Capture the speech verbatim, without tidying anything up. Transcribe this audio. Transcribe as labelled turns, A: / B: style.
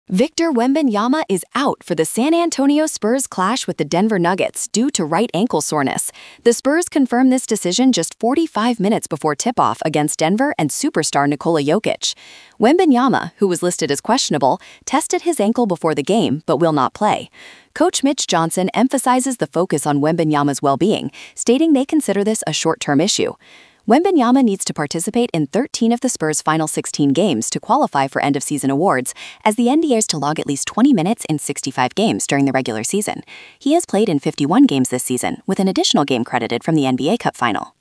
A: Victor Wembanyama is out for the San Antonio Spurs clash with the Denver Nuggets due to right ankle soreness. The Spurs confirmed this decision just forty-five minutes before tip-off against Denver and superstar Nikola Jokic. Wembanyama, who was listed as questionable, tested his ankle before the game but will not play. Coach Mitch Johnson emphasizes the focus on Wembanyama's well-being, stating they consider this a short-term issue. Wembanyama needs to participate in thirteen of the Spurs' final sixteen games to qualify for end-of-season awards, as the N B A is to log at least twenty minutes in sixty-five games during the regular season. He has played in fifty-one games this season, with an additional game credited from the N B A Cup final.